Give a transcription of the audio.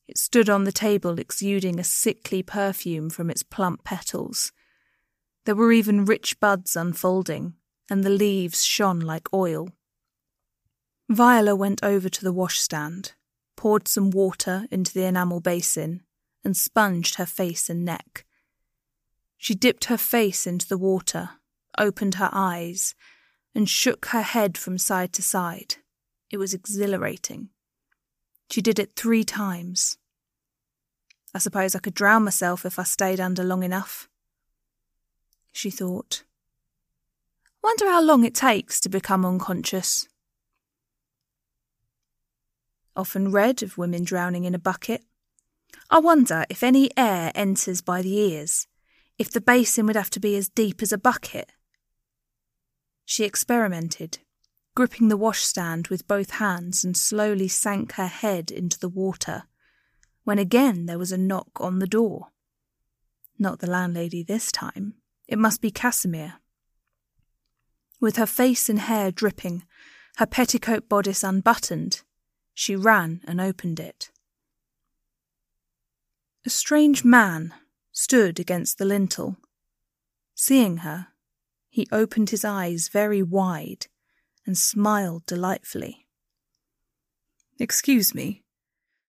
It stood on the table exuding a sickly perfume from its plump petals. There were even rich buds unfolding, and the leaves shone like oil. Viola went over to the washstand, poured some water into the enamel basin, and sponged her face and neck. She dipped her face into the water, opened her eyes, and shook her head from side to side. It was exhilarating. She did it 3 times. I suppose I could drown myself if I stayed under long enough. She thought. Wonder how long it takes to become unconscious. Often read of women drowning in a bucket. I wonder if any air enters by the ears, if the basin would have to be as deep as a bucket. She experimented, gripping the washstand with both hands, and slowly sank her head into the water, when again there was a knock on the door. Not the landlady this time. It must be Casimir. With her face and hair dripping, her petticoat bodice unbuttoned, she ran and opened it. A strange man stood against the lintel. Seeing her, he opened his eyes very wide and smiled delightfully. "Excuse me,"